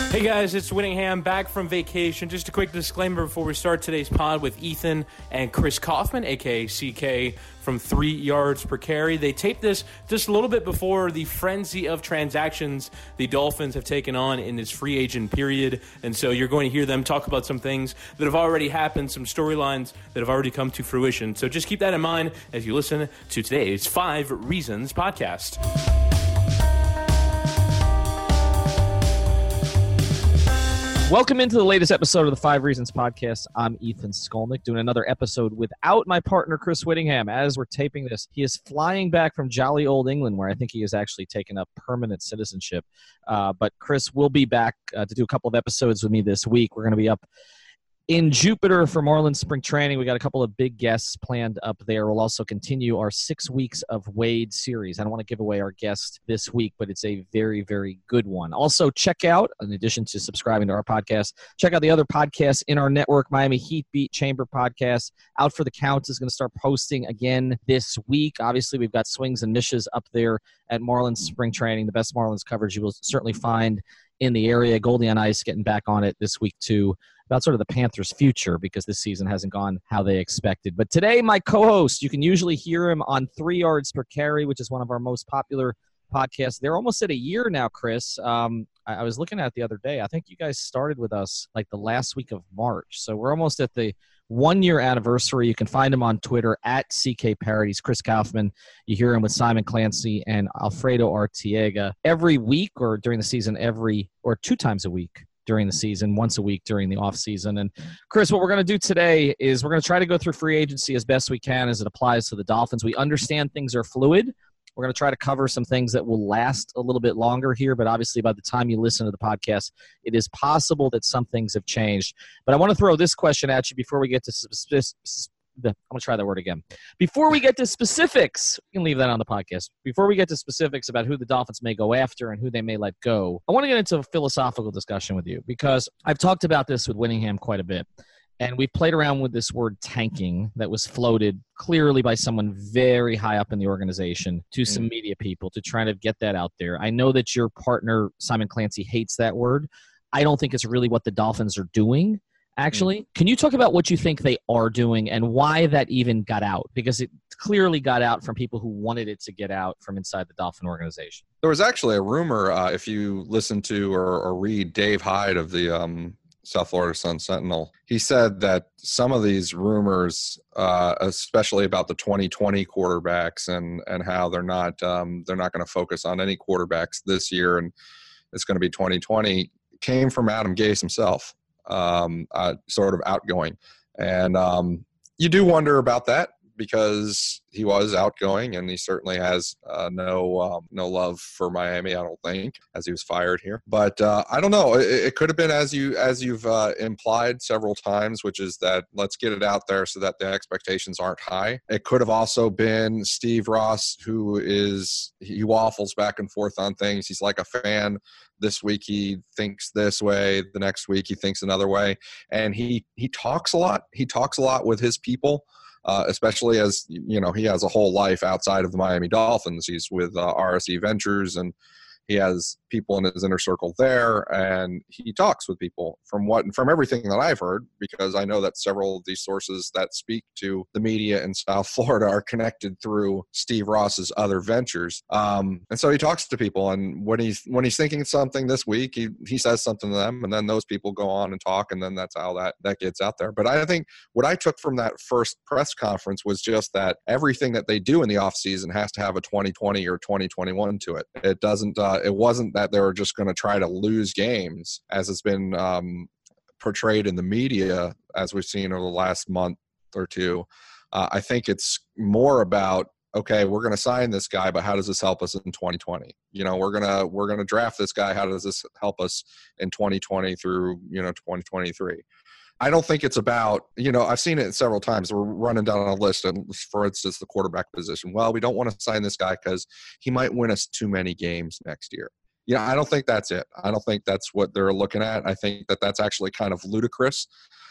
Hey guys, it's Whittingham back from vacation. Just a quick disclaimer before we start today's pod with Ethan and Chris Kaufman, aka CK from 3 Yards Per Carry. They taped this just a little bit before the frenzy of transactions the Dolphins have taken on in this free agent period. And so you're going to hear them talk about some things that have already happened, some storylines that have already come to fruition. So just keep that in mind as you listen to today's 5 Reasons podcast. Welcome into the latest episode of the 5 Reasons podcast. I'm Ethan Skolnick doing another episode without my partner, Chris Whittingham. As we're taping this, he is flying back from jolly old England, where I think he has actually taken up permanent citizenship. But Chris will be back to do a couple of episodes with me this week. We're going to be up in Jupiter for Marlins spring training. We got a couple of big guests planned up there. We'll also continue our 6 weeks of Wade series. I don't want to give away our guest this week, but it's a very, very good one. Also, check out, in addition to subscribing to our podcast, check out the other podcasts in our network. Miami Heat Beat Chamber podcast. Out for the Count is going to start posting again this week. Obviously, we've got swings and misses up there at Marlins spring training. The best Marlins coverage you will certainly find in the area. Goldie on Ice getting back on it this week too, about sort of the Panthers' future, because this season hasn't gone how they expected. But today, my co-host, you can usually hear him on 3 Yards Per Carry, which is one of our most popular podcasts. They're almost at a year now, Chris. I was looking at it the other day. I think you guys started with us like the last week of March. So we're almost at the 1-year anniversary. You can find him on Twitter at CK Parodies. Chris Kaufman. You hear him with Simon Clancy and Alfredo Artiega every week, or during the season, 2 times a week during the season, once a week during the off season. And Chris, what we're going to do today is we're going to try to go through free agency as best we can as it applies to the Dolphins. We understand things are fluid. We're going to try to cover some things that will last a little bit longer here, but obviously by the time you listen to the podcast, it is possible that some things have changed. But I want to throw this question at you before we get to I'm going to try that word again. Before we get to specifics, you can leave that on the podcast. Before we get to specifics about who the Dolphins may go after and who they may let go, I want to get into a philosophical discussion with you, because I've talked about this with Whittingham quite a bit. And we've played around with this word tanking that was floated clearly by someone very high up in the organization to some media people to try to get that out there. I know that your partner, Simon Clancy, hates that word. I don't think it's really what the Dolphins are doing, actually. Can you talk about what you think they are doing and why that even got out? Because it clearly got out from people who wanted it to get out from inside the Dolphin organization. There was actually a rumor, if you listen to or read Dave Hyde of the South Florida Sun-Sentinel, he said that some of these rumors, especially about the 2020 quarterbacks and how they're not going to focus on any quarterbacks this year and it's going to be 2020, came from Adam Gase himself, sort of outgoing. And you do wonder about that, because he was outgoing and he certainly has no love for Miami, I don't think, as he was fired here. But I don't know. It could have been as you've implied several times, which is that let's get it out there so that the expectations aren't high. It could have also been Steve Ross, he waffles back and forth on things. He's like a fan. This week he thinks this way, the next week he thinks another way, and he talks a lot. He talks a lot with his people. Especially as, you know, he has a whole life outside of the Miami Dolphins. He's with RSE Ventures, and he has people in his inner circle there, and he talks with people from everything that I've heard, because I know that several of these sources that speak to the media in South Florida are connected through Steve Ross's other ventures. And so he talks to people, and when he's thinking something this week, he says something to them, and then those people go on and talk, and then that's how that gets out there. But I think what I took from that first press conference was just that everything that they do in the offseason has to have a 2020 or 2021 to it. It doesn't. It wasn't that they were just going to try to lose games, as has been portrayed in the media, as we've seen over the last month or two. I think it's more about, okay, we're going to sign this guy, but how does this help us in 2020? You know, we're gonna draft this guy. How does this help us in 2020 through 2023? I don't think it's about, I've seen it several times. We're running down a list, and for instance, the quarterback position. Well, we don't want to sign this guy because he might win us too many games next year. I don't think that's it. I don't think that's what they're looking at. I think that that's actually kind of ludicrous.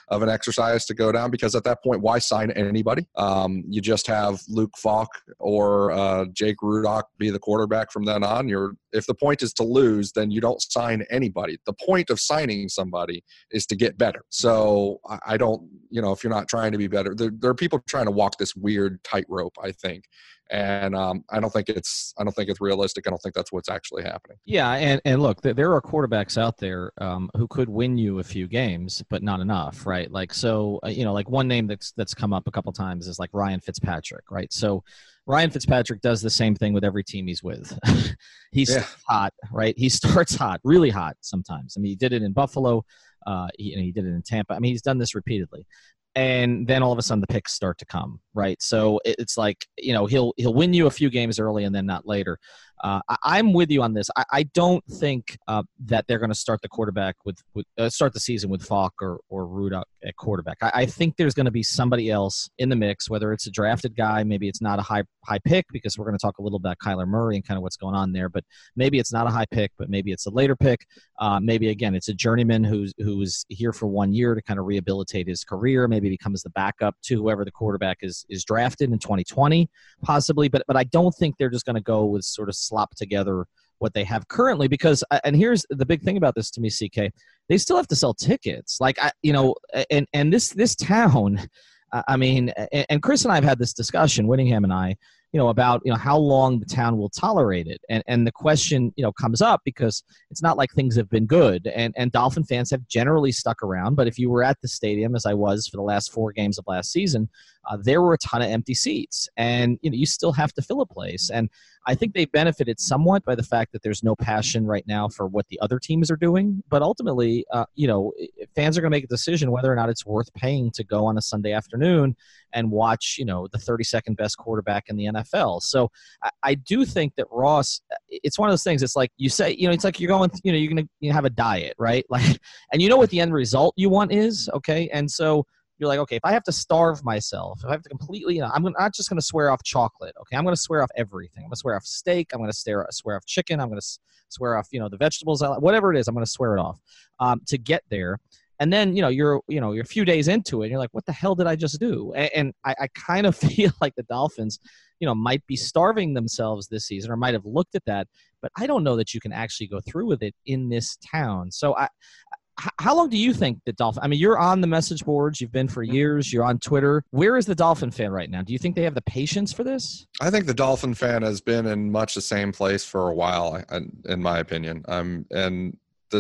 of an exercise to go down, because at that point, why sign anybody? You just have Luke Falk or Jake Rudock be the quarterback from then on. If the point is to lose, then you don't sign anybody. The point of signing somebody is to get better. So I don't, if you're not trying to be better, there are people trying to walk this weird tightrope, I think. And I don't think it's realistic. I don't think that's what's actually happening. Yeah, and look, there are quarterbacks out there who could win you a few games, but not enough, right? Like, so like one name that's come up a couple times is like Ryan Fitzpatrick, right? So Ryan Fitzpatrick does the same thing with every team he's with. He's hot, right? He starts hot, really hot sometimes. I mean, he did it in Buffalo. He did it in Tampa. I mean, he's done this repeatedly. And then all of a sudden the picks start to come, right? So it's like, he'll win you a few games early and then not later. I'm with you on this. I don't think that they're going to start the quarterback start the season with Falk or Rudock at quarterback. I think there's going to be somebody else in the mix, whether it's a drafted guy, maybe it's not a high pick, because we're going to talk a little about Kyler Murray and kind of what's going on there. But maybe it's not a high pick, but maybe it's a later pick. Maybe again it's a journeyman who's here for 1 year to kind of rehabilitate his career. Maybe becomes the backup to whoever the quarterback is drafted in 2020, possibly. But I don't think they're just going to go with sort of slop together what they have currently, because and here's the big thing about this to me, CK, they still have to sell tickets. Like and this town, I mean, and Chris and I have had this discussion, Whittingham and I, about how long the town will tolerate it, and the question comes up because it's not like things have been good, and Dolphin fans have generally stuck around. But if you were at the stadium, as I was for the last 4 games of last season, there were a ton of empty seats, and you still have to fill a place. And I think they benefited somewhat by the fact that there's no passion right now for what the other teams are doing. But ultimately, fans are going to make a decision whether or not it's worth paying to go on a Sunday afternoon and watch, the 32nd best quarterback in the NFL. So I do think that Ross, it's one of those things. It's like you say, it's like you're going, you're going to have a diet, right? Like, and what the end result you want is, okay? And so you're like, okay, if I have to starve myself, if I have to completely, I'm not just going to swear off chocolate, okay? I'm going to swear off everything. I'm going to swear off steak. I'm going to swear off chicken. I'm going to swear off, the vegetables, whatever it is, I'm going to swear it off to get there. And then, you're a few days into it, and you're like, what the hell did I just do? And I kind of feel like the Dolphins, might be starving themselves this season, or might have looked at that. But I don't know that you can actually go through with it in this town. So how long do you think the Dolphin? I mean, you're on the message boards. You've been for years. You're on Twitter. Where is the Dolphin fan right now? Do you think they have the patience for this? I think the Dolphin fan has been in much the same place for a while, in my opinion. And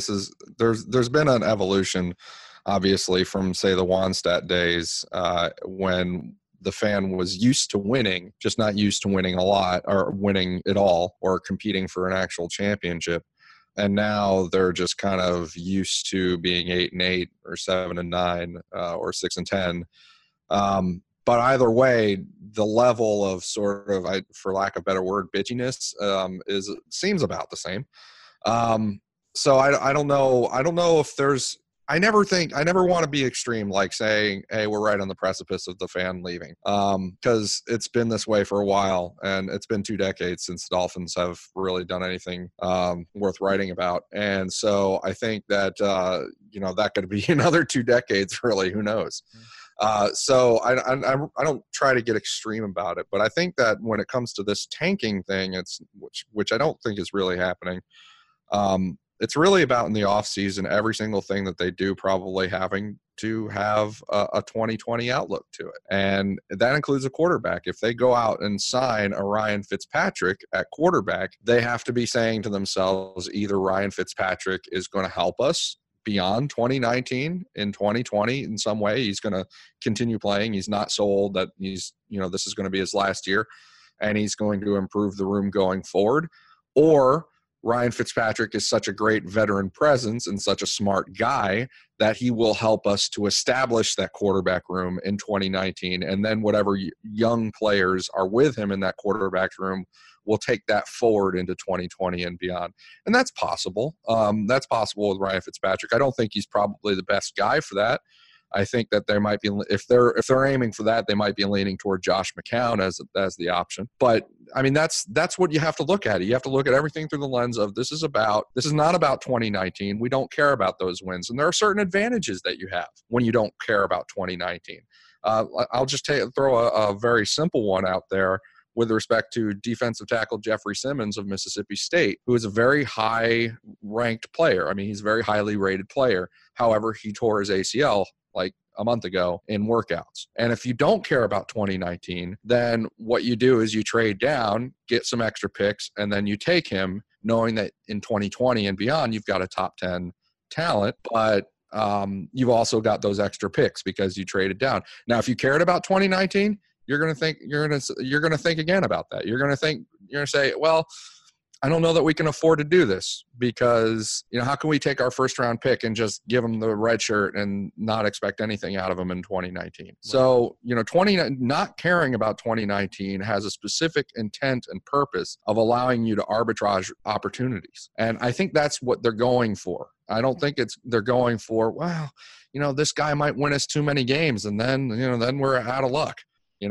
there's been an evolution, obviously, from, say, the Wannstedt days when the fan was used to winning, just not used to winning a lot or winning at all or competing for an actual championship. And now they're just kind of used to being 8-8 or 7-9 or 6-10. But either way, the level of sort of, for lack of a better word, bitchiness seems about the same. So I don't know. I don't know if there's. I never want to be extreme, like saying, "Hey, we're right on the precipice of the fan leaving," because it's been this way for a while, and it's been 2 decades since the Dolphins have really done anything worth writing about. And so I think that that could be another 2 decades, really. Who knows? So I don't try to get extreme about it, but I think that when it comes to this tanking thing, which I don't think is really happening. It's really about in the off season, every single thing that they do probably having to have a 2020 outlook to it. And that includes a quarterback. If they go out and sign a Ryan Fitzpatrick at quarterback, they have to be saying to themselves, either Ryan Fitzpatrick is going to help us beyond 2019 in 2020 in some way. He's going to continue playing. He's not so old that this is going to be his last year, and he's going to improve the room going forward. Or Ryan Fitzpatrick is such a great veteran presence and such a smart guy that he will help us to establish that quarterback room in 2019. And then whatever young players are with him in that quarterback room will take that forward into 2020 and beyond. And that's possible. That's possible with Ryan Fitzpatrick. I don't think he's probably the best guy for that. I think that they might be, if they're aiming for that, they might be leaning toward Josh McCown as the option. But I mean, that's what you have to look at. You have to look at everything through the lens of this is not about 2019. We don't care about those wins, and there are certain advantages that you have when you don't care about 2019. I'll just throw a very simple one out there with respect to defensive tackle Jeffrey Simmons of Mississippi State, who is a very high-ranked player. I mean, he's a very highly rated player. However, he tore his ACL like a month ago in workouts. And if you don't care about 2019, then what you do is you trade down, get some extra picks, and then you take him knowing that in 2020 and beyond, you've got a top 10 talent, but you've also got those extra picks because you traded down. Now, if you cared about 2019, you're going to think again about that. You're going to say, well, I don't know that we can afford to do this because, how can we take our first round pick and just give them the red shirt and not expect anything out of them in 2019? Right. So, not caring about 2019 has a specific intent and purpose of allowing you to arbitrage opportunities. And I think that's what they're going for. I don't think they're going for, well, this guy might win us too many games and then we're out of luck.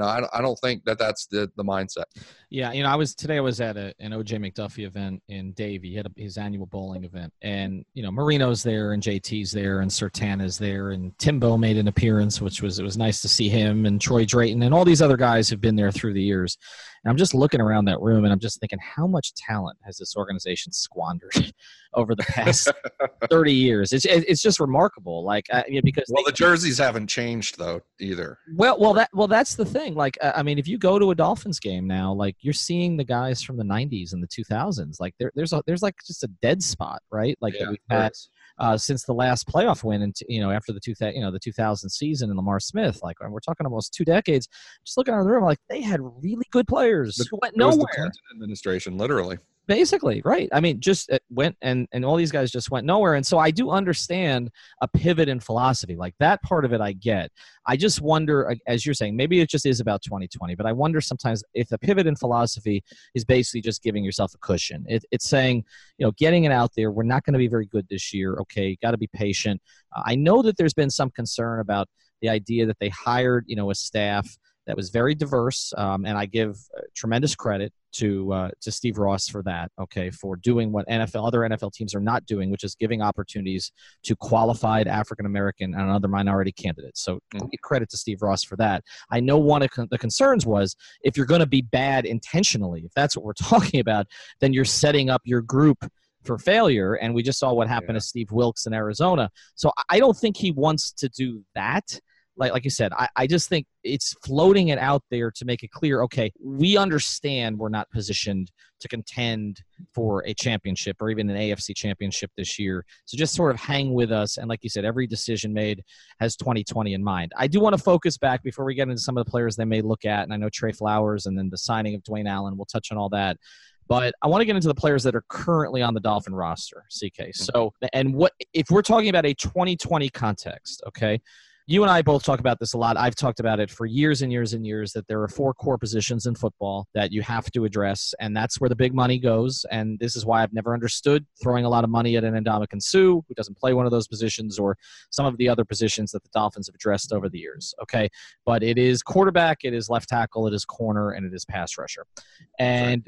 I don't think that's the mindset. Yeah, I was at an OJ McDuffie event in Davie. He had his annual bowling event, and Marino's there, and JT's there, and Sertana's there, and Timbo made an appearance, it was nice to see him, and Troy Drayton, and all these other guys have been there through the years. And I'm just looking around that room, and I'm just thinking, how much talent has this organization squandered over the past 30 years? It's just remarkable. Because the jerseys haven't changed though either. Well, that's the thing. If you go to a Dolphins game now, you're seeing the guys from the 90s and the 2000s. There's just a dead spot, right? That we've had since the last playoff win, and after the 2000 season and Lamar Smith. We're talking almost 2 decades. Just looking around the room, they had really good players who went nowhere. It was the Clinton administration, literally. Basically, right. Just went and all these guys just went nowhere. And so I do understand a pivot in philosophy. That part of it I get. I just wonder, as you're saying, maybe it just is about 2020, but I wonder sometimes if the pivot in philosophy is basically just giving yourself a cushion. It's saying, getting it out there, we're not going to be very good this year. Okay, got to be patient. I know that there's been some concern about the idea that they hired, a staff that was very diverse, and I give tremendous credit to Steve Ross for that, for doing what other NFL teams are not doing, which is giving opportunities to qualified African-American and other minority candidates. So give credit to Steve Ross for that. I know one of the concerns was if you're going to be bad intentionally, if that's what we're talking about, then you're setting up your group for failure, and we just saw what happened to Steve Wilkes in Arizona. So I don't think he wants to do that. Like you said, I just think it's floating it out there to make it clear, okay, we understand we're not positioned to contend for a championship or even an AFC championship this year. So just sort of hang with us. And like you said, every decision made has 2020 in mind. I do want to focus back before we get into some of the players they may look at. And I know Trey Flowers and then the signing of Dwayne Allen. We'll touch on all that. But I want to get into the players that are currently on the Dolphin roster, CK. So, and what if we're talking about a 2020 context, okay? You and I both talk about this a lot. I've talked about it for years and years and years, that there are 4 core positions in football that you have to address, and that's where the big money goes. And this is why I've never understood throwing a lot of money at an Ndamukong Suh, who doesn't play one of those positions, or some of the other positions that the Dolphins have addressed over the years. Okay, but it is quarterback, it is left tackle, it is corner, and it is pass rusher. And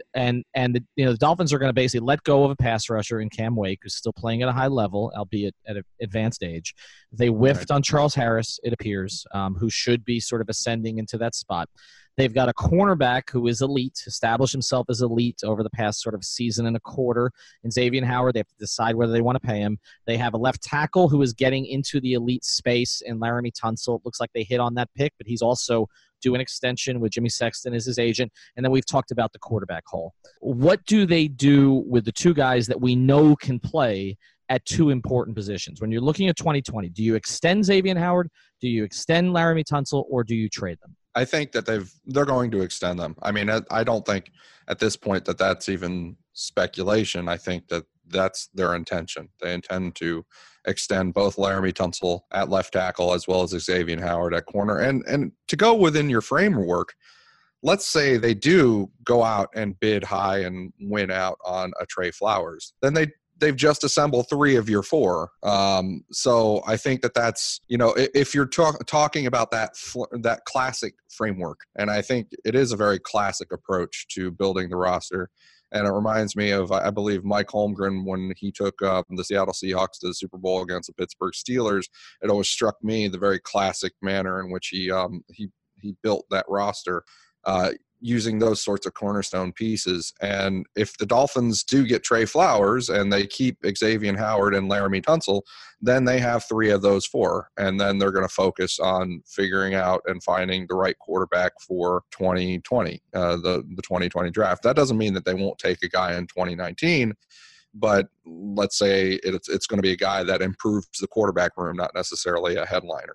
the Dolphins are going to basically let go of a pass rusher in Cam Wake, who's still playing at a high level, albeit at an advanced age. They whiffed on Charles Harris, it appears, who should be sort of ascending into that spot. They've got a cornerback who is elite, established himself as elite over the past sort of season and a quarter in Xavier Howard. They have to decide whether they want to pay him. They have a left tackle who is getting into the elite space in Laramie Tunsil. It looks like they hit on that pick, but he's also due an extension with Jimmy Sexton as his agent. And then we've talked about the quarterback hole. What do they do with the 2 guys that we know can play at 2 important positions? When you're looking at 2020, do you extend Xavier Howard, do you extend Laramie Tunsil, or do you trade them? I think that they're going to extend them. I mean, I don't think at this point that that's even speculation. I think that that's their intention. They intend to extend both Laramie Tunsil at left tackle as well as Xavier Howard at corner. And to go within your framework, let's say they do go out and bid high and win out on a Trey Flowers, then they've just assembled 3 of your 4. So I think that's, if you're talking about that classic framework, and I think it is a very classic approach to building the roster. And it reminds me of, I believe, Mike Holmgren when he took the Seattle Seahawks to the Super Bowl against the Pittsburgh Steelers. It always struck me the very classic manner in which he built that roster using those sorts of cornerstone pieces. And if the Dolphins do get Trey Flowers and they keep Xavier Howard and Laramie Tunsil, then they have 3 of those 4. And then they're going to focus on figuring out and finding the right quarterback for 2020, the 2020 draft. That doesn't mean that they won't take a guy in 2019, but let's say it's going to be a guy that improves the quarterback room, not necessarily a headliner.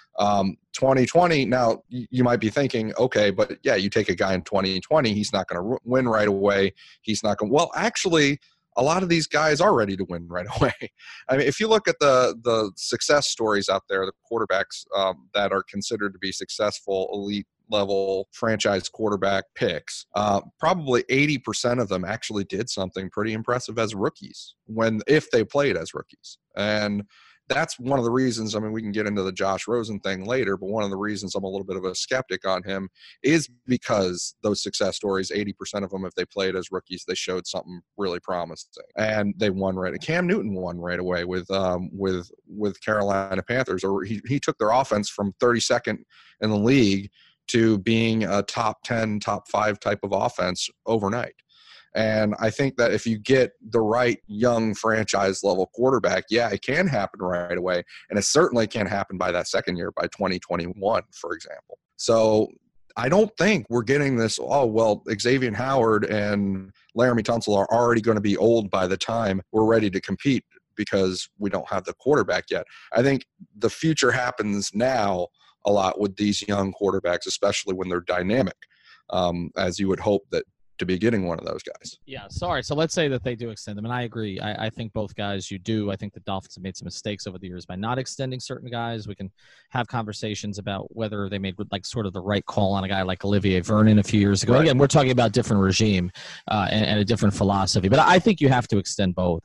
2020, now you might be thinking, okay, but yeah, you take a guy in 2020, he's not going to win right away. He's not going to, well, actually, a lot of these guys are ready to win right away. I mean, if you look at the success stories out there, the quarterbacks that are considered to be successful elite level franchise quarterback picks, probably 80% of them actually did something pretty impressive as rookies if they played as rookies. And that's one of the reasons, I mean, we can get into the Josh Rosen thing later, but one of the reasons I'm a little bit of a skeptic on him is because those success stories, 80% of them, if they played as rookies, they showed something really promising. And they won right. Cam Newton won right away with Carolina Panthers, or he took their offense from 32nd in the league to being a top 10, top 5 type of offense overnight. And I think that if you get the right young franchise level quarterback, yeah, it can happen right away. And it certainly can happen by that second year, by 2021, for example. So I don't think we're getting this, Xavier Howard and Laramie Tunsil are already going to be old by the time we're ready to compete because we don't have the quarterback yet. I think the future happens now a lot with these young quarterbacks, especially when they're dynamic, as you would hope that to be getting one of those guys. Yeah, sorry. So let's say that they do extend them, and I agree. I think both guys you do. I think the Dolphins have made some mistakes over the years by not extending certain guys. We can have conversations about whether they made like sort of the right call on a guy like Olivier Vernon a few years ago. Right. Again, we're talking about different regime and a different philosophy, but I think you have to extend both.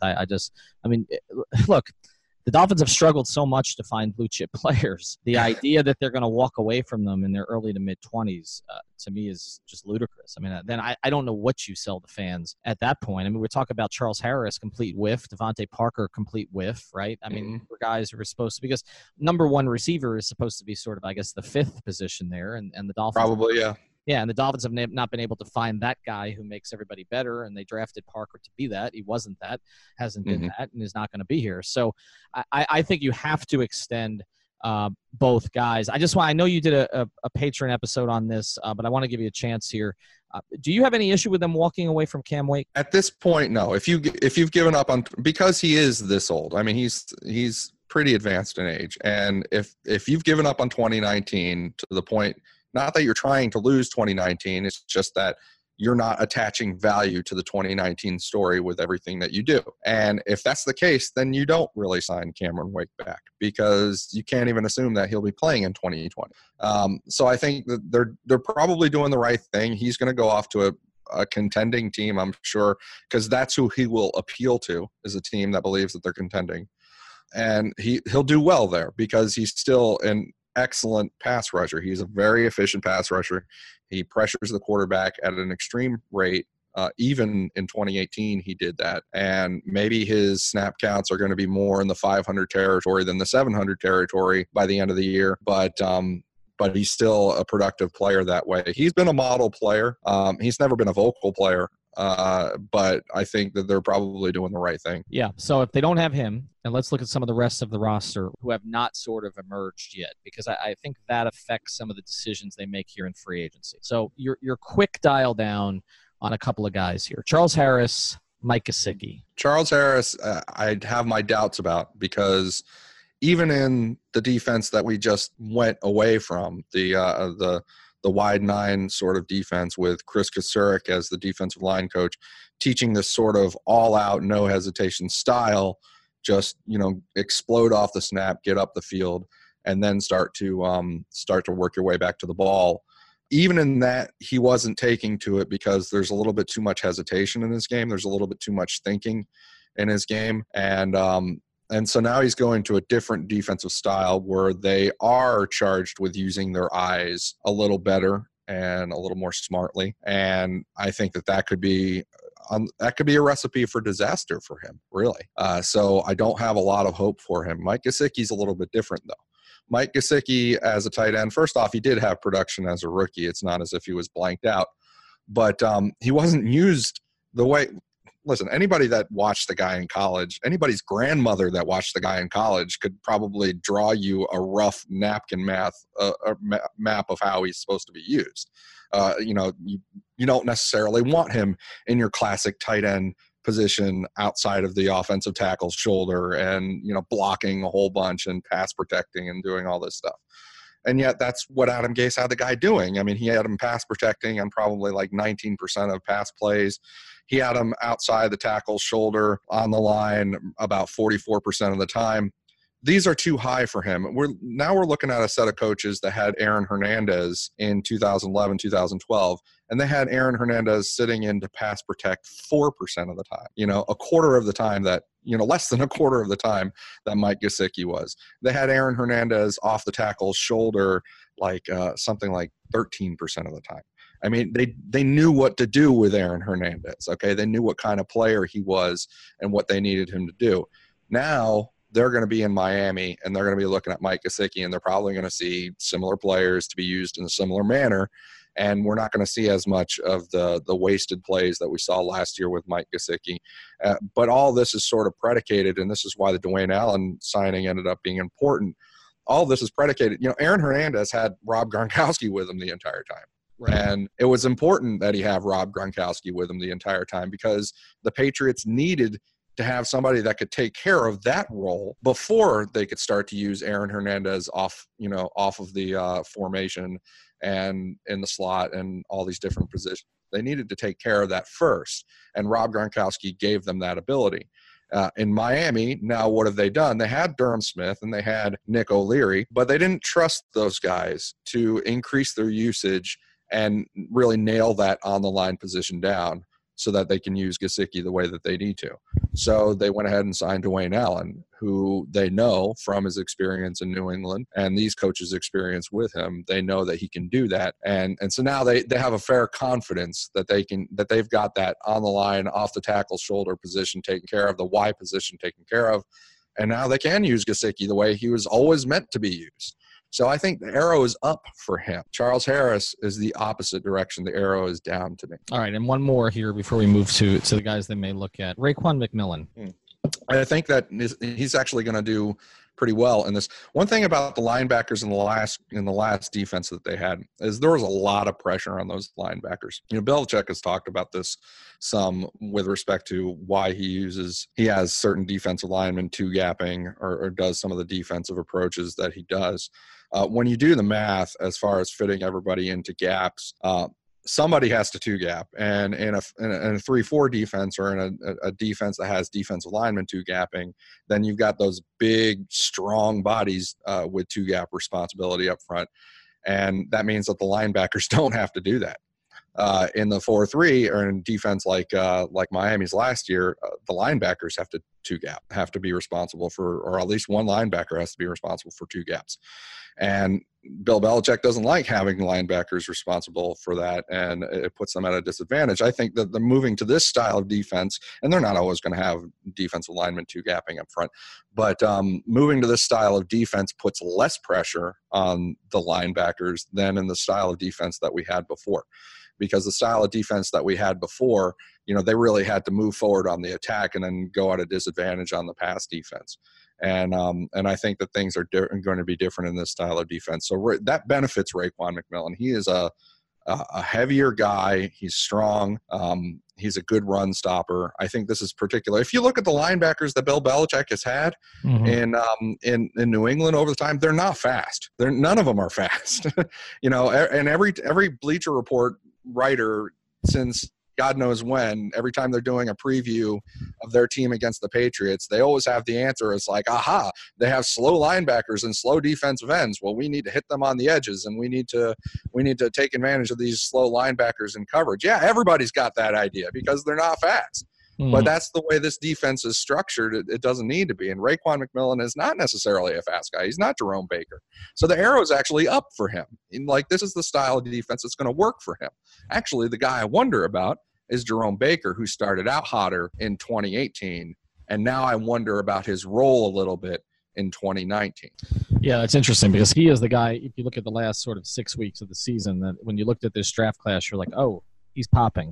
Look, the Dolphins have struggled so much to find blue chip players. The idea that they're going to walk away from them in their early to mid 20s, to me, is just ludicrous. I mean, then I don't know what you sell the fans at that point. I mean, we're talking about Charles Harris, complete whiff, Devontae Parker, complete whiff, right? I mean, for guys who are supposed to, because number one receiver is supposed to be sort of, I guess, the 5th position there, and the Dolphins probably, yeah. Yeah, and the Dolphins have not been able to find that guy who makes everybody better, and they drafted Parker to be that. He wasn't that, hasn't been that, and is not going to be here. So I think you have to extend both guys. I know you did a Patreon episode on this, but I want to give you a chance here. Do you have any issue with them walking away from Cam Wake? At this point, no. If you've given up on, because he is this old, I mean, he's pretty advanced in age, and if you've given up on 2019 to the point, not that you're trying to lose 2019, it's just that you're not attaching value to the 2019 story with everything that you do. And if that's the case, then you don't really sign Cameron Wake back, because you can't even assume that he'll be playing in 2020. So I think that they're probably doing the right thing. He's going to go off to a contending team, I'm sure, because that's who he will appeal to, is a team that believes that they're contending. And he'll do well there because he's still an excellent pass rusher. He's a very efficient pass rusher. He pressures the quarterback at an extreme rate. Even in 2018, he did that. And maybe his snap counts are going to be more in the 500 territory than the 700 territory by the end of the year. But he's still a productive player that way. He's been a model player. He's never been a vocal player. But I think that they're probably doing the right thing. Yeah. So if they don't have him, and let's look at some of the rest of the roster who have not sort of emerged yet, because I think that affects some of the decisions they make here in free agency. So your quick dial down on a couple of guys here: Charles Harris, Mike Gesicki. Charles Harris, I have my doubts about, because even in the defense that we just went away from, the wide 9 sort of defense with Chris Kasurik as the defensive line coach, teaching this sort of all-out, no hesitation style, just, explode off the snap, get up the field, and then start to work your way back to the ball. Even in that, he wasn't taking to it because there's a little bit too much hesitation in this game. There's a little bit too much thinking in his game. And so now he's going to a different defensive style where they are charged with using their eyes a little better and a little more smartly. And I think that could be a recipe for disaster for him, really. So I don't have a lot of hope for him. Mike Gesicki's a little bit different, though. Mike Gesicki as a tight end, first off, he did have production as a rookie. It's not as if he was blanked out. But he wasn't used the way – listen, anybody that watched the guy in college, anybody's grandmother that watched the guy in college could probably draw you a rough napkin map of how he's supposed to be used. You don't necessarily want him in your classic tight end position outside of the offensive tackle's shoulder and, blocking a whole bunch and pass protecting and doing all this stuff. And yet that's what Adam Gase had the guy doing. I mean, he had him pass protecting on probably like 19% of pass plays. He had him outside the tackle's shoulder on the line about 44% of the time. These are too high for him. We're looking at a set of coaches that had Aaron Hernandez in 2011, 2012, and they had Aaron Hernandez sitting in to pass protect 4% of the time. A quarter of the time that, less than a quarter of the time that Mike Gesicki was. They had Aaron Hernandez off the tackle's shoulder like something like 13% of the time. I mean, they knew what to do with Aaron Hernandez, okay? They knew what kind of player he was and what they needed him to do. Now they're going to be in Miami, and they're going to be looking at Mike Gesicki, and they're probably going to see similar players to be used in a similar manner, and we're not going to see as much of the wasted plays that we saw last year with Mike Gesicki. But all this is sort of predicated, and this is why the Dwayne Allen signing ended up being important. All this is predicated. Aaron Hernandez had Rob Gronkowski with him the entire time. Right. And it was important that he have Rob Gronkowski with him the entire time because the Patriots needed to have somebody that could take care of that role before they could start to use Aaron Hernandez off of the formation and in the slot and all these different positions. They needed to take care of that first, and Rob Gronkowski gave them that ability. In Miami, now what have they done? They had Durham Smith and they had Nick O'Leary, but they didn't trust those guys to increase their usage and really nail that on-the-line position down so that they can use Gesicki the way that they need to. So they went ahead and signed Dwayne Allen, who they know from his experience in New England and these coaches' experience with him, they know that he can do that. And so now they have a fair confidence that they've got that on the line, off the tackle shoulder position taken care of, the Y position taken care of. And now they can use Gesicki the way he was always meant to be used. So I think the arrow is up for him. Charles Harris is the opposite direction. The arrow is down to me. All right, and one more here before we move to the guys they may look at. Raekwon McMillan. I think that he's actually going to do pretty well in this. One thing about the linebackers in the last defense that they had is there was a lot of pressure on those linebackers. Belichick has talked about this some with respect to why he has certain defensive linemen two-gapping or does some of the defensive approaches that he does. When you do the math as far as fitting everybody into gaps, somebody has to two-gap. And in a 3-4 defense or in a defense that has defensive linemen two-gapping, then you've got those big, strong bodies with two-gap responsibility up front. And that means that the linebackers don't have to do that. In the 4-3 or in defense like Miami's last year, the linebackers have to two-gap, have to be responsible for, or at least one linebacker has to be responsible for two gaps. And Bill Belichick doesn't like having linebackers responsible for that, and it puts them at a disadvantage. I think that the moving to this style of defense, and they're not always going to have defensive linemen two-gapping up front, but moving to this style of defense puts less pressure on the linebackers than in the style of defense that we had before. Because the style of defense that we had before, they really had to move forward on the attack and then go at a disadvantage on the pass defense. And I think that things are going to be different in this style of defense. So that benefits Raekwon McMillan. He is a heavier guy. He's strong. He's a good run stopper. I think this is particular. If you look at the linebackers that Bill Belichick has had in New England over the time, they're not fast. None of them are fast. And every Bleacher Report writer since God knows when, every time they're doing a preview of their team against the Patriots, they always have the answer. It's like, aha, they have slow linebackers and slow defensive ends. Well, we need to hit them on the edges, and we need to take advantage of these slow linebackers in coverage. Yeah, everybody's got that idea because they're not fast. But that's the way this defense is structured. It doesn't need to be. And Raekwon McMillan is not necessarily a fast guy. He's not Jerome Baker. So the arrow is actually up for him. This is the style of defense that's going to work for him. Actually, the guy I wonder about is Jerome Baker, who started out hotter in 2018. And now I wonder about his role a little bit in 2019. Yeah, that's interesting because he is the guy, if you look at the last sort of 6 weeks of the season, that when you looked at this draft class, you're like, oh, he's popping.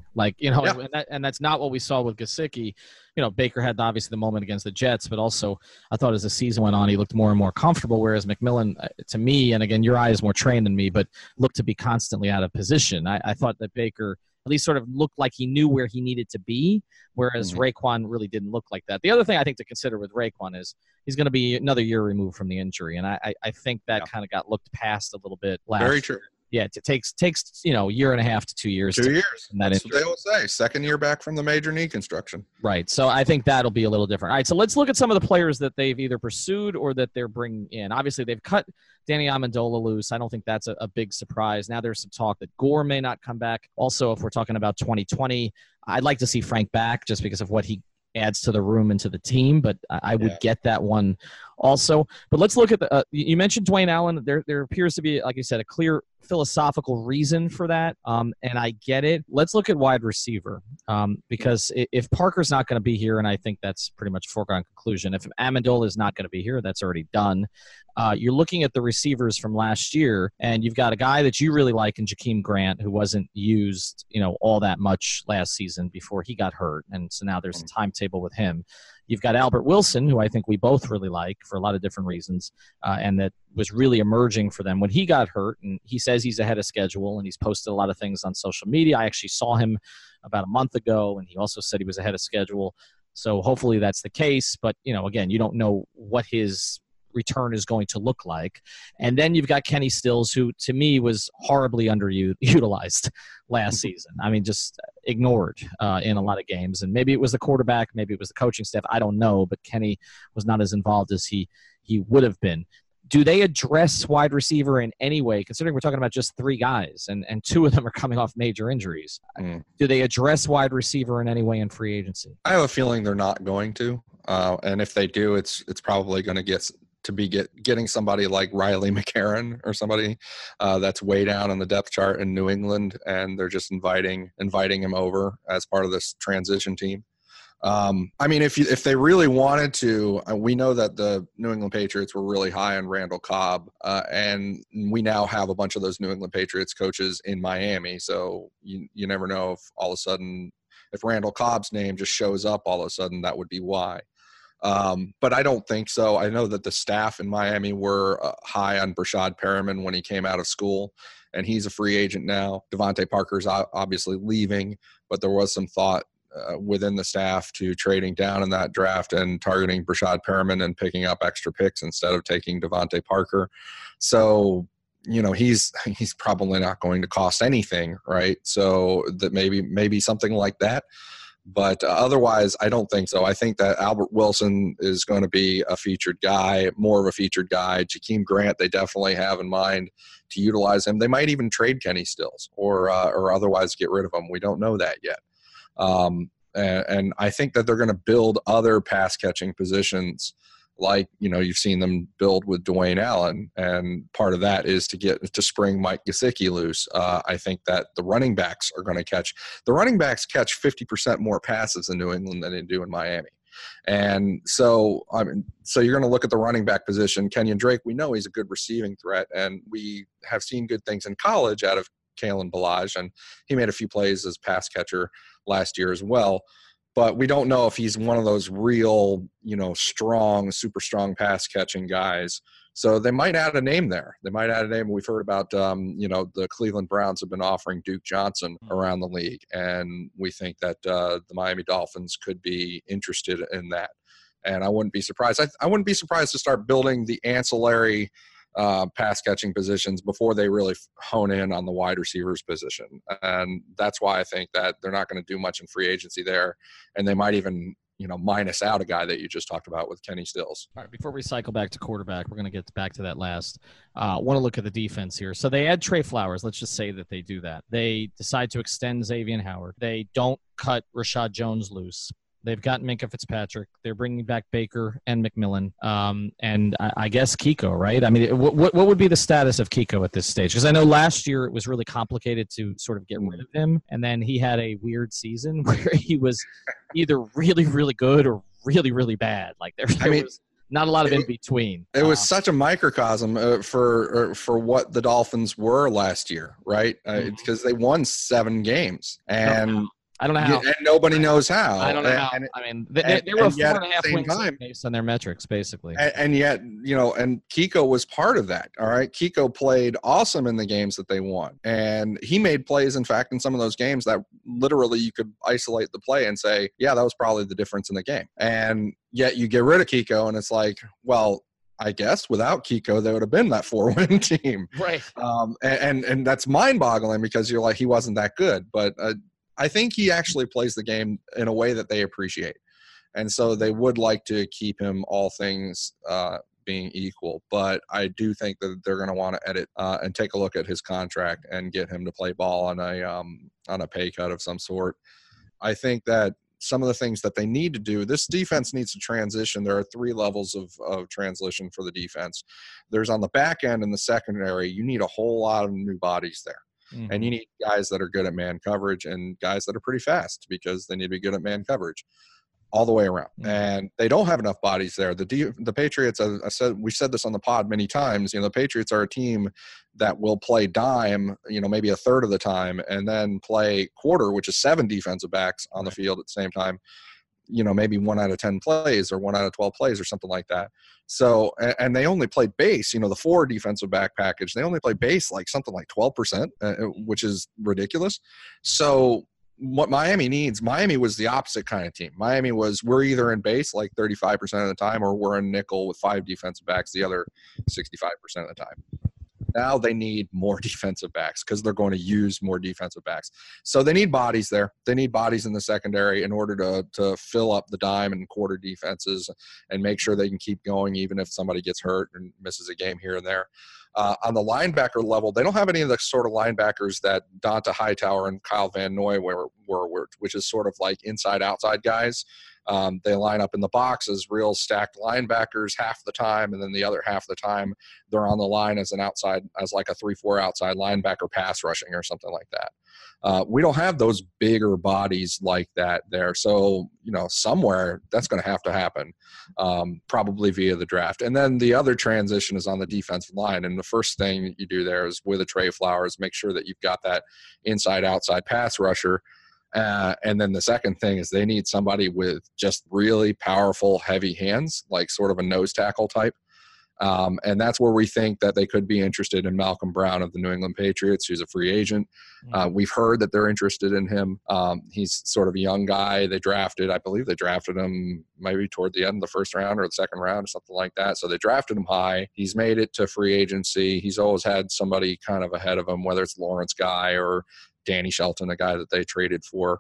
And that's not what we saw with Gesicki. Baker had obviously the moment against the Jets, but also I thought as the season went on, he looked more and more comfortable, whereas McMillan, to me, and again, your eye is more trained than me, but looked to be constantly out of position. I thought that Baker at least sort of looked like he knew where he needed to be, whereas Raekwon really didn't look like that. The other thing I think to consider with Raekwon is he's going to be another year removed from the injury, and I think that kind of got looked past a little bit last year. Very true. Yeah, it takes a year and a half to 2 years. 2 years. That's what they will say. Second year back from the major knee construction. Right. So I think that'll be a little different. All right, so let's look at some of the players that they've either pursued or that they're bringing in. Obviously, they've cut Danny Amendola loose. I don't think that's a big surprise. Now there's some talk that Gore may not come back. Also, if we're talking about 2020, I'd like to see Frank back just because of what he adds to the room and to the team, but I would get that one also. But let's look at the you mentioned Dwayne Allen. There appears to be, like you said, a clear philosophical reason for that, and I get it. Let's look at wide receiver, because if Parker's not going to be here, and I think that's pretty much a foregone conclusion, if Amendola is not going to be here, that's already done. You're looking at the receivers from last year, and you've got a guy that you really like in Jakeem Grant, who wasn't used, all that much last season before he got hurt, and so now there's a timetable with him. You've got Albert Wilson, who I think we both really like for a lot of different reasons, and that was really emerging for them when he got hurt. And he says he's ahead of schedule, and he's posted a lot of things on social media. I actually saw him about a month ago, and he also said he was ahead of schedule. So hopefully that's the case. But, again, you don't know what his return is going to look like. And then you've got Kenny Stills, who to me was horribly underutilized last season. I mean, just ignored in a lot of games. And maybe it was the quarterback, maybe it was the coaching staff. I don't know, but Kenny was not as involved as he would have been. Do they address wide receiver in any way, considering we're talking about just three guys and two of them are coming off major injuries? Do they address wide receiver in any way in free agency? I have a feeling they're not going to. And if they do, it's probably going to be getting somebody like Riley McCarron or somebody that's way down on the depth chart in New England, and they're just inviting him over as part of this transition team. I mean, if they really wanted to, we know that the New England Patriots were really high on Randall Cobb, and we now have a bunch of those New England Patriots coaches in Miami. So you never know if all of a sudden, if Randall Cobb's name just shows up all of a sudden, that would be why. But I don't think so. I know that the staff in Miami were high on Brashad Perriman when he came out of school, and he's a free agent now. Devontae Parker's obviously leaving, but there was some thought within the staff to trading down in that draft and targeting Brashad Perriman and picking up extra picks instead of taking Devontae Parker. So, he's probably not going to cost anything, right? So that maybe something like that. But otherwise, I don't think so. I think that Albert Wilson is going to be a featured guy, more of a featured guy. Jakeem Grant, they definitely have in mind to utilize him. They might even trade Kenny Stills or otherwise get rid of him. We don't know that yet. And I think that they're going to build other pass-catching positions like, you've seen them build with Dwayne Allen, and part of that is to spring Mike Gesicki loose. I think that the running backs catch 50% more passes in New England than they do in Miami. And so you're going to look at the running back position. Kenyon Drake, we know he's a good receiving threat, and we have seen good things in college out of Kalen Ballage, and he made a few plays as pass catcher last year as well. But we don't know if he's one of those real, super strong pass-catching guys. So they might add a name there. They might add a name. We've heard about, the Cleveland Browns have been offering Duke Johnson around the league. And we think that the Miami Dolphins could be interested in that. And I wouldn't be surprised. I wouldn't be surprised to start building the ancillary pass-catching positions before they really hone in on the wide receivers position. And that's why I think that they're not going to do much in free agency there. And they might even, minus out a guy that you just talked about with Kenny Stills. All right, before we cycle back to quarterback, we're going to get back to that last. I want to look at the defense here. So they add Trey Flowers. Let's just say that they do that. They decide to extend Xavier Howard. They don't cut Rashad Jones loose. They've got Minkah Fitzpatrick. They're bringing back Baker and McMillan, and I guess Kiko, right? I mean, what would be the status of Kiko at this stage? Because I know last year it was really complicated to sort of get rid of him, and then he had a weird season where he was either really, really good or really, really bad. Like there was not a lot of in between. It was such a microcosm for what the Dolphins were last year, right? Because they won 7 games, and I don't know how. And nobody knows how. I don't know how. I mean, they were a 4.5 wins based on their metrics, basically. And yet, and Kiko was part of that, all right? Kiko played awesome in the games that they won. And he made plays, in fact, in some of those games that literally you could isolate the play and say, yeah, that was probably the difference in the game. And yet you get rid of Kiko, and it's like, well, I guess without Kiko, they would have been that 4-win team. Right. And that's mind-boggling because you're like, he wasn't that good. But I think he actually plays the game in a way that they appreciate. And so they would like to keep him, all things being equal. But I do think that they're going to want to edit and take a look at his contract and get him to play ball on a pay cut of some sort. I think that some of the things that they need to do, this defense needs to transition. There are 3 levels of transition for the defense. There's on the back end and the secondary, you need a whole lot of new bodies there. Mm-hmm. And you need guys that are good at man coverage and guys that are pretty fast because they need to be good at man coverage all the way around. Mm-hmm. And they don't have enough bodies there. The Patriots, we said this on the pod many times, the Patriots are a team that will play dime, maybe a third of the time, and then play quarter, which is 7 defensive backs on the field at the same time. Maybe 1 out of 10 plays or 1 out of 12 plays or something like that. So, and they only play base, the 4 defensive back package, they only play base like something like 12%, which is ridiculous. So what Miami needs, Miami was the opposite kind of team. Miami was, we're either in base like 35% of the time or we're in nickel with 5 defensive backs the other 65% of the time. Now they need more defensive backs because they're going to use more defensive backs. So they need bodies there. They need bodies in the secondary in order to fill up the dime and quarter defenses and make sure they can keep going even if somebody gets hurt and misses a game here and there. On the linebacker level, they don't have any of the sort of linebackers that Donta Hightower and Kyle Van Noy were, which is sort of like inside-outside guys. They line up in the box as real stacked linebackers half the time, and then the other half of the time they're on the line as an outside, as like a 3-4 outside linebacker pass rushing or something like that. We don't have those bigger bodies like that there. So, somewhere that's going to have to happen, probably via the draft. And then the other transition is on the defensive line. And the first thing you do there is with a Trey Flowers, make sure that you've got that inside-outside pass rusher. And then the second thing is they need somebody with just really powerful, heavy hands, like sort of a nose tackle type. And that's where we think that they could be interested in Malcolm Brown of the New England Patriots, who's a free agent. We've heard that they're interested in him. He's sort of a young guy. I believe they drafted him maybe toward the end of the first round or the second round or something like that. So they drafted him high. He's made it to free agency. He's always had somebody kind of ahead of him, whether it's Lawrence Guy or Danny Shelton, a guy that they traded for.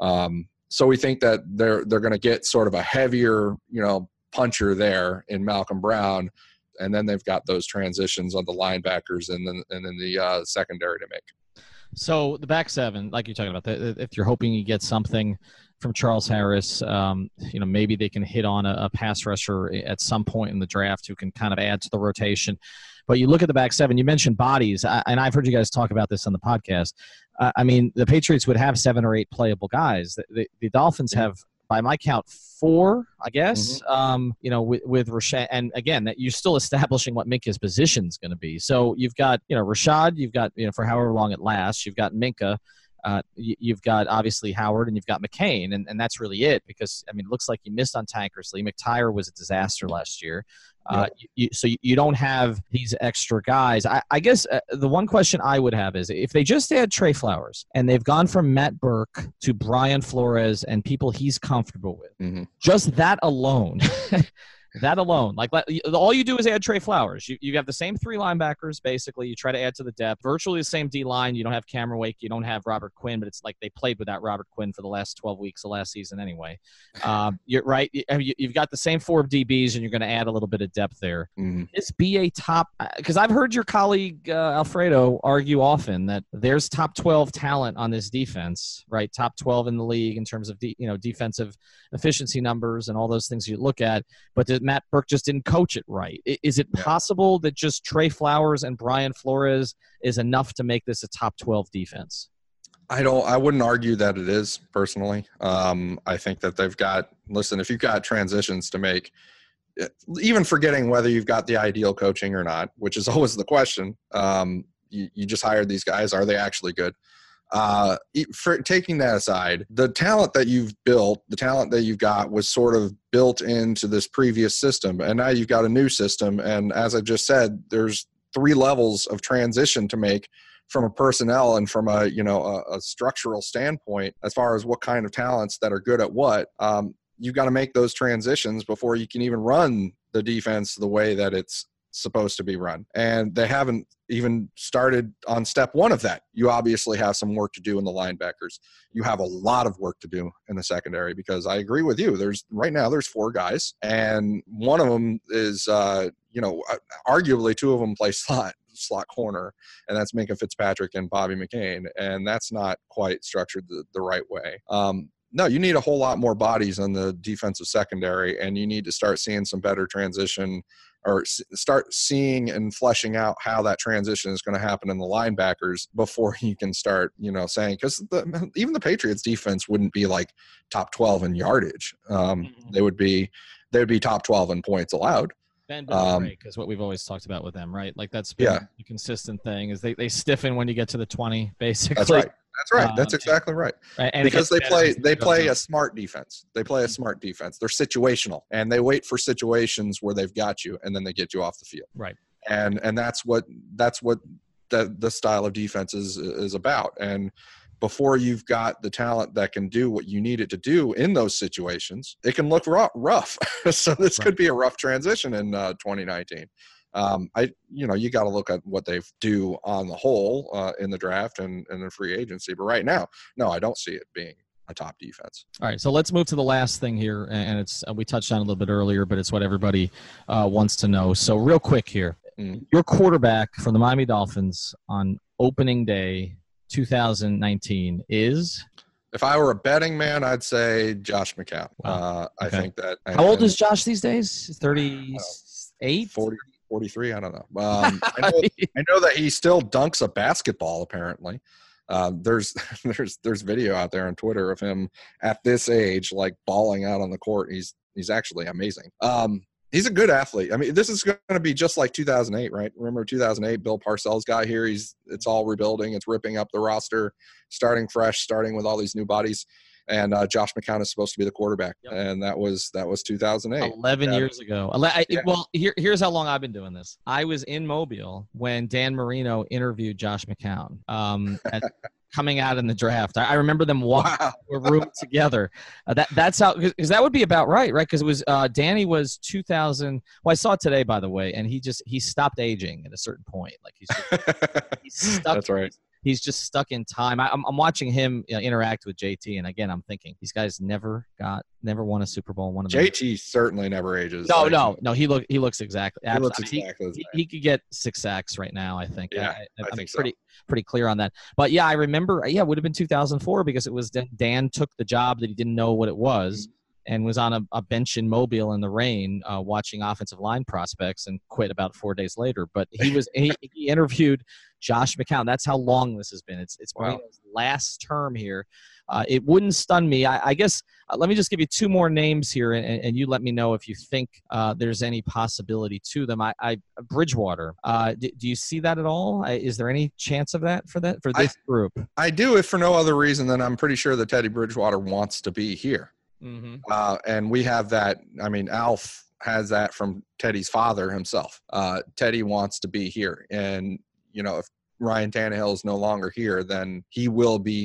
So we think that they're going to get sort of a heavier, puncher there in Malcolm Brown. And then they've got those transitions on the linebackers and then the secondary to make. So the back 7, like you're talking about, if you're hoping you get something from Charles Harris, maybe they can hit on a pass rusher at some point in the draft who can kind of add to the rotation. But you look at the back 7, you mentioned bodies, and I've heard you guys talk about this on the podcast. The Patriots would have 7 or 8 playable guys. The Dolphins have, by my count, 4, I guess, with Rashad. And again, that you're still establishing what Minkah's position is going to be. So you've got, Rashad, you've got, for however long it lasts, you've got Minkah, you've got obviously Howard, and you've got McCain, and that's really it because, it looks like you missed on Tankersley. McTyer was a disaster last year. So you don't have these extra guys. I guess the one question I would have is if they just add Trey Flowers and they've gone from Matt Burke to Brian Flores and people he's comfortable with, just that alone, That alone, like all you do is add Trey Flowers. You have the same 3 linebackers, basically. You try to add to the depth. Virtually the same D-line. You don't have Cameron Wake. You don't have Robert Quinn, but it's like they played without Robert Quinn for the last 12 weeks of last season anyway. You're right. You've got the same 4 DBs, and you're going to add a little bit of depth there. This be a top – because I've heard your colleague Alfredo argue often that there's top 12 talent on this defense, right? Top 12 in the league in terms of defensive efficiency numbers and all those things you look at, but that Matt Burke just didn't coach it right. Is it possible that just Trey Flowers and Brian Flores is enough to make this a top 12 defense? I wouldn't argue that it is, personally. I think that they've got – listen, if you've got transitions to make, even forgetting whether you've got the ideal coaching or not, which is always the question, you just hired these guys. Are they actually good? For taking that aside, the talent that you've built, the talent that you've got was sort of built into this previous system. And now you've got a new system. And as I just said, there's 3 levels of transition to make from a personnel and from a structural standpoint, as far as what kind of talents that are good at what. You've got to make those transitions before you can even run the defense the way that it's supposed to be run. And they haven't even started on step 1 of that. You obviously have some work to do in the linebackers. You have a lot of work to do in the secondary, because I agree with you. Right now there's 4 guys, and one of them is, arguably 2 of them play slot corner, and that's Minkah Fitzpatrick and Bobby McCain. And that's not quite structured the right way. No, you need a whole lot more bodies on the defensive secondary, and you need to start seeing some better transition, or start seeing and fleshing out how that transition is going to happen in the linebackers before you can start, saying, because even the Patriots defense wouldn't be like top 12 in yardage. They would be top 12 in points allowed. Bend but break is what we've always talked about with them, right? Like that's been a consistent thing, is they stiffen when you get to the 20, basically. That's right. That's right. That's exactly right. And because they play a smart defense. They play a smart defense. They're situational, and they wait for situations where they've got you, and then they get you off the field. Right. And that's what the style of defense is about. And before you've got the talent that can do what you need it to do in those situations, it can look rough. So this could be a rough transition in 2019. You got to look at what they do on the whole in the draft and in free agency. But right now, no, I don't see it being a top defense. All right, so let's move to the last thing here, and it's we touched on it a little bit earlier, but it's what everybody wants to know. So real quick here, your quarterback from the Miami Dolphins on opening day 2019 is? If I were a betting man, I'd say Josh McCown. Wow. I think that. How old is Josh these days? 38? 43? I don't know. I know that he still dunks a basketball, apparently. There's video out there on Twitter of him at this age, like balling out on the court. He's actually amazing. He's a good athlete. I mean, this is going to be just like 2008, right? Remember 2008, Bill Parcells got here. It's all rebuilding. It's ripping up the roster, starting fresh, starting with all these new bodies. And Josh McCown is supposed to be the quarterback. Yep. And that was 2008. 11 years ago. Well, here's how long I've been doing this. I was in Mobile when Dan Marino interviewed Josh McCown coming out in the draft. I remember them walking to a room together. That's how, because that would be about right? Because it was Danny was 2000. Well, I saw it today, by the way, and he stopped aging at a certain point. Like he's stuck. That's right. He's just stuck in time. I'm watching him interact with JT, and again, I'm thinking these guys never won a Super Bowl. One of them. JT certainly never ages. No. He looks exactly. He looks exactly. He could get 6 sacks right now. I think. Yeah, I'm think pretty clear on that. But yeah, I remember. Yeah, it would have been 2004 because it was Dan took the job that he didn't know what it was. And was on a bench in Mobile in the rain watching offensive line prospects and quit about 4 days later. But he interviewed Josh McCown. That's how long this has been. It's Marino's last term here. It wouldn't stun me. I guess let me just give you 2 more names here, and you let me know if you think there's any possibility to them. Bridgewater. Do you see that at all? Is there any chance of that for this group? I do, if for no other reason than I'm pretty sure that Teddy Bridgewater wants to be here. Mm-hmm. And we have that. I mean, Alf has that from Teddy's father himself. Teddy wants to be here. And, if Ryan Tannehill is no longer here, then he will be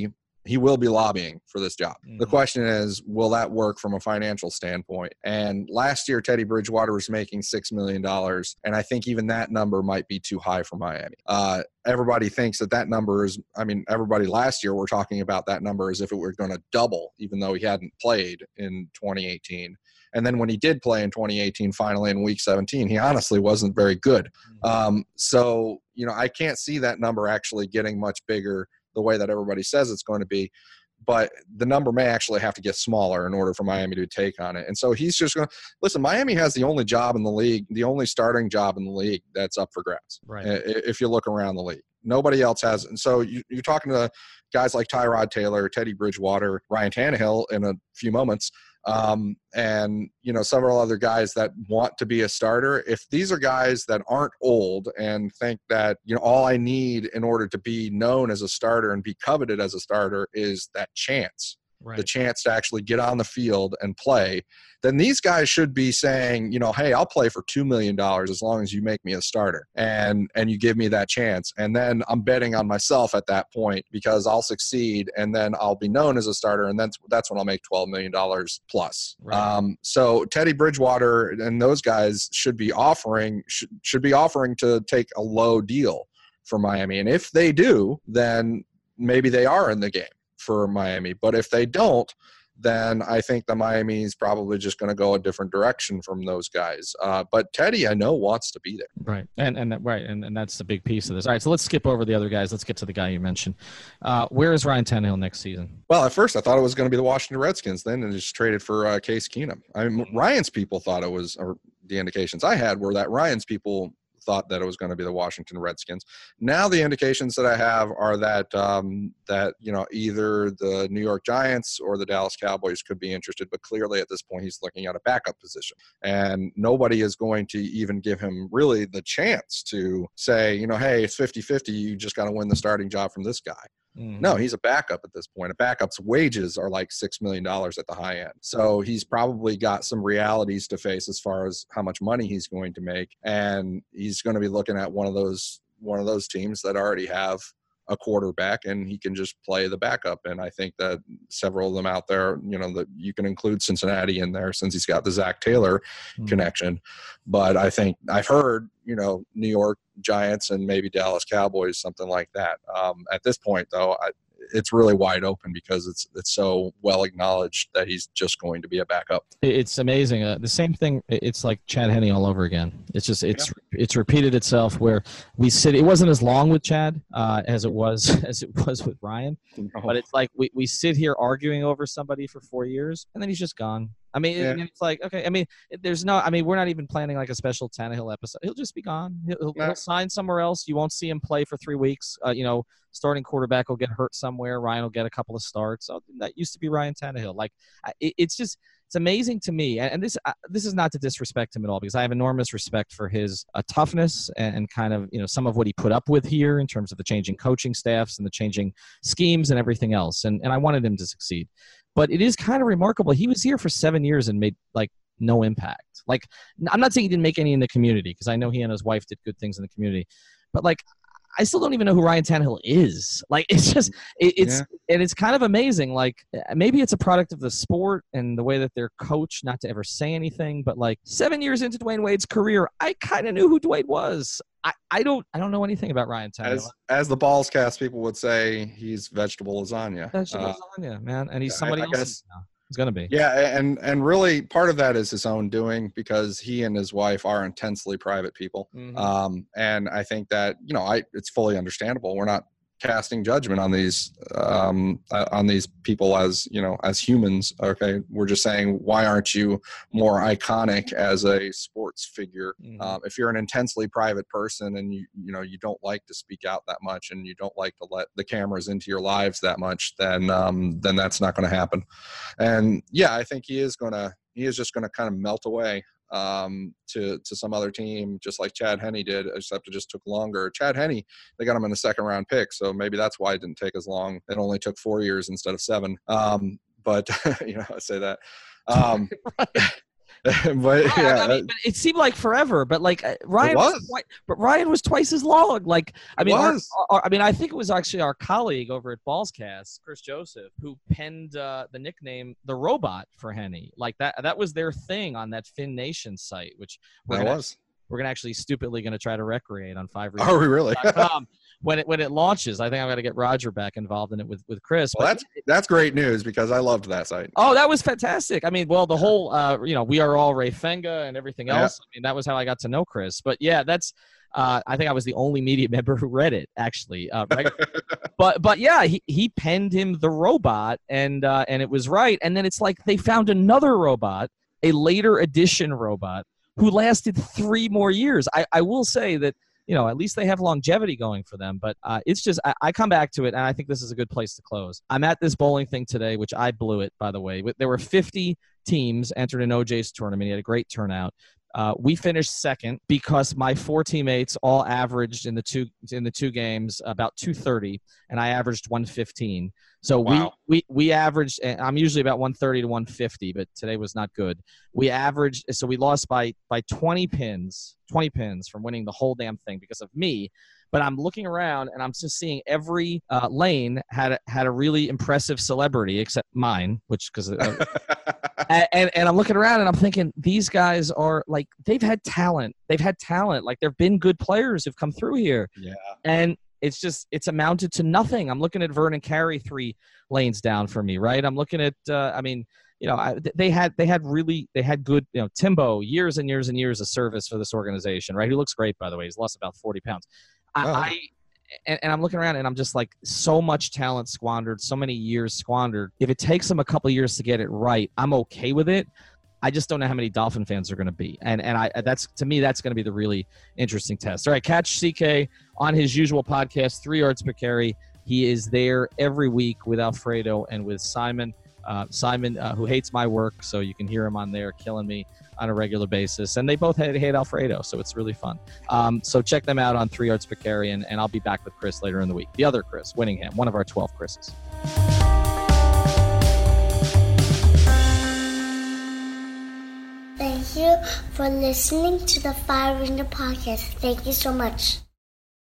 he will be lobbying for this job. Mm-hmm. The question is, will that work from a financial standpoint? And last year, Teddy Bridgewater was making $6 million. And I think even that number might be too high for Miami. Everybody thinks that number is, everybody last year were talking about that number as if it were going to double, even though he hadn't played in 2018. And then when he did play in 2018, finally in week 17, he honestly wasn't very good. So, I can't see that number actually getting much bigger the way that everybody says it's going to be. But the number may actually have to get smaller in order for Miami to take on it. And so he's just going to – listen, Miami has the only job in the league, the only starting job in the league that's up for grabs. Right. If you look around the league. Nobody else has. And so you're talking to guys like Tyrod Taylor, Teddy Bridgewater, Ryan Tannehill in a few moments, and several other guys that want to be a starter. If these are guys that aren't old and think that all I need in order to be known as a starter and be coveted as a starter is that chance, right, the chance to actually get on the field and play, then these guys should be saying, hey, I'll play for $2 million as long as you make me a starter and you give me that chance. And then I'm betting on myself at that point because I'll succeed and then I'll be known as a starter. And that's when I'll make $12 million plus. Right. So Teddy Bridgewater and those guys should be offering to take a low deal for Miami. And if they do, then maybe they are in the game for Miami. But if they don't, then I think the Miami is probably just going to go a different direction from those guys. But Teddy, I know, wants to be there. Right. And that's the big piece of this. All right, so let's skip over the other guys. Let's get to the guy you mentioned. Where is Ryan Tannehill next season? Well, at first I thought it was going to be the Washington Redskins then and just traded for Case Keenum. Ryan's people thought it was, or the indications I had were that Ryan's people thought that it was going to be the Washington Redskins. Now the indications that I have are that either the New York Giants or the Dallas Cowboys could be interested, but clearly at this point he's looking at a backup position. And nobody is going to even give him really the chance to say, hey, it's 50-50, you just got to win the starting job from this guy. Mm-hmm. No, he's a backup at this point. A backup's wages are like $6 million at the high end. So he's probably got some realities to face as far as how much money he's going to make. And he's going to be looking at one of those teams that already have a quarterback and he can just play the backup. And I think that several of them out there, that you can include Cincinnati in there since he's got the Zach Taylor connection. But I think I've heard, New York Giants and maybe Dallas Cowboys, something like that. At this point, though, it's really wide open because it's so well acknowledged that he's just going to be a backup. It's amazing. The same thing. It's like Chad Henne all over again. It's repeated itself where we sit. It wasn't as long with Chad as it was with Ryan, but it's like we sit here arguing over somebody for 4 years and then he's just gone. It's like, okay. We're not even planning like a special Tannehill episode. He'll just be gone. He'll sign somewhere else. You won't see him play for 3 weeks. Starting quarterback will get hurt somewhere. Ryan will get a couple of starts. So that used to be Ryan Tannehill. Like, it's amazing to me. And this is not to disrespect him at all because I have enormous respect for his toughness and kind of, some of what he put up with here in terms of the changing coaching staffs and the changing schemes and everything else. And I wanted him to succeed. But it is kind of remarkable. He was here for 7 years and made like no impact. Like, I'm not saying he didn't make any in the community because I know he and his wife did good things in the community, but like, I still don't even know who Ryan Tannehill is. Like, it's just, and it's kind of amazing. Like, maybe it's a product of the sport and the way that they're coached not to ever say anything. But like 7 years into Dwayne Wade's career, I kind of knew who Dwayne was. I don't know anything about Ryan Tannehill. As the Balls Cast people would say, he's vegetable lasagna. Vegetable lasagna, man. And he's somebody else now. He's going to be. Yeah, and really part of that is his own doing because he and his wife are intensely private people. Mm-hmm. And I think that, it's fully understandable. We're not casting judgment on these people as humans. Okay, we're just saying, why aren't you more iconic as a sports figure? Mm-hmm. If you're an intensely private person and you don't like to speak out that much and you don't like to let the cameras into your lives that much, then that's not going to happen. And yeah, I think he is just going to kind of melt away to some other team, just like Chad Henne did, except it just took longer. Chad Henne, they got him in a second-round pick, so maybe that's why it didn't take as long. It only took 4 years instead of 7. But I say that. But yeah, I mean, but it seemed like forever. But like Ryan Ryan was twice as long. Like I mean, I think it was actually our colleague over at Ballscast, Chris Joseph, who penned the nickname the Robot for Henny. Like that was their thing on that Finn Nation site, which we're gonna actually stupidly gonna try to recreate on 5 Reasons. Are we really? When it launches, I think I'm gonna get Roger back involved in it with Chris. Well, that's great news because I loved that site. Oh, that was fantastic. I mean, well, the whole we are all Ray Fenga and everything else. I mean, that was how I got to know Chris. But yeah, that's I think I was the only media member who read it actually. But yeah, he penned him the Robot, and it was right. And then it's like they found another robot, a later edition robot, who lasted 3 more years. I will say that. At least they have longevity going for them. But it's just I come back to it, and I think this is a good place to close. I'm at this bowling thing today, which I blew it, by the way. There were 50 teams entered in OJ's tournament. He had a great turnout. We finished second because my 4 teammates all averaged in the two games about 230, and I averaged 115. So wow. we averaged. I'm usually about 130 to 150, but today was not good. We averaged, so we lost by 20 pins from winning the whole damn thing because of me. But I'm looking around and I'm just seeing every lane had a really impressive celebrity except mine, which because and I'm looking around and I'm thinking these guys are like they've had talent. Like there've been good players who've come through here. Yeah. And it's amounted to nothing. I'm looking at Vernon Carey 3 lanes down for me, right? I'm looking at they had good, Timbo, years and years and years of service for this organization, right? Who looks great, by the way. He's lost about 40 pounds. And I'm looking around and I'm just like, so much talent squandered, so many years squandered. If it takes them a couple of years to get it right, I'm okay with it. I just don't know how many Dolphin fans are going to be. And that's to me, that's going to be the really interesting test. All right, catch CK on his usual podcast, 3 Yards Per Carry. He is there every week with Alfredo and with Simon. Simon, who hates my work, so you can hear him on there killing me on a regular basis. And they both hate Alfredo, so it's really fun. So check them out on 3 Yards Per Carry, and I'll be back with Chris later in the week. The other Chris, Winningham, one of our 12 Chris's. Thank you for listening to the 5 Reasons Podcast. Thank you so much.